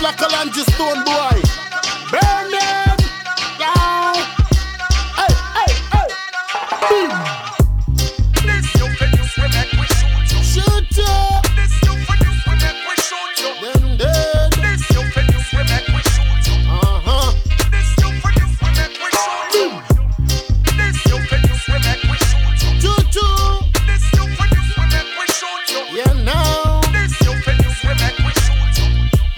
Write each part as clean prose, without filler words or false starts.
like a Langy Stone boy. Burn them down. Hey, hey, hey. This you for this we make we shoot you. Shoot you. This you for this we make we shoot you. Them dead. This you for this we make we shoot you. This you for this we make we shoot you. This you for this we make we shoot you. Shoot you. This you for this we make we shoot you. Yeah, now. This you for this we make we shoot you.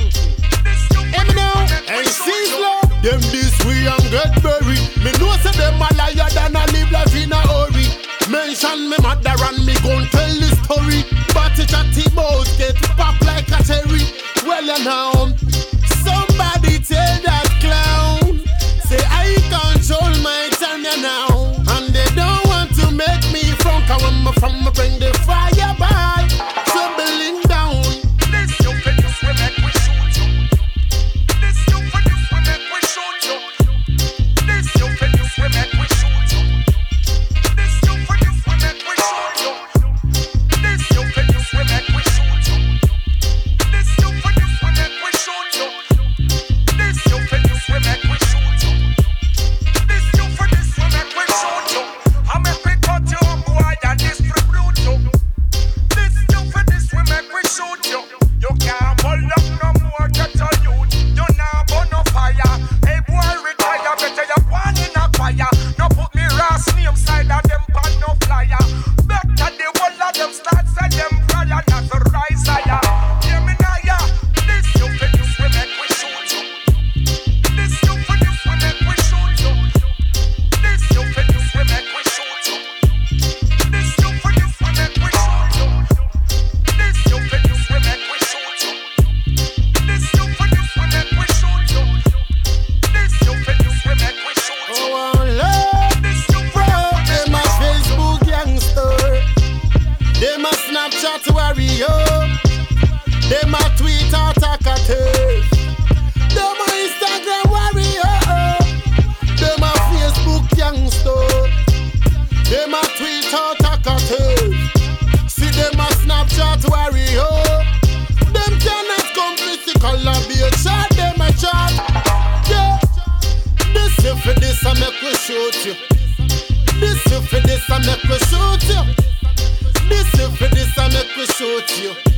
This you for Hey, me now. Hey, Caesar. Them this we and get buried. Me know say them a liar than a live life in a hurry. Mention me mother and me gon' tell the story. But it chatty bout get pop like a cherry. Well you know, somebody tell that clown say I control my tongue now. And they don't want to make me front. Cause when me from me bring the fire by, troubling down. this you for this we make we shoot you. This you for this we make we shoot you. This you for this we make we shoot you. This you for this we make we shoot you. This you for this we make we shoot you. This you for this we make we shoot you. This you for this we make we shoot you. This you for this we make we shoot you. I make we cut you boy and distribute you. This you for this we make we shoot you. You can't hold up no more, get a youth. You nah burn no fire. Hey boy retire, better you one in a fire. No put me Ross name side of them pan no flyer. Better the whole of them start sell them prayer, not to rise higher. Hear me now, yeah. This you for this we make we shoot you. This you for this we make we shoot you. This you for this we make we shoot you. This you for this we make we shoot you. This you for this we make we shoot you. This you for this we make we shoot you. This you for this we make we shoot you. Oh, Lord. This you for Bro, this we them make a Facebook youngster. Them a Snapchat warrior. Them a Twitter talkative. Them a Instagram warrior. Them a Facebook youngster. Them a Twitter talkative. See them a Snapchat warrior. Them cannot come physical and be a chat. Them a chat. Yeah. This you for this I make we shoot you. This you for this I make we shoot you. This you for this I make we shoot you.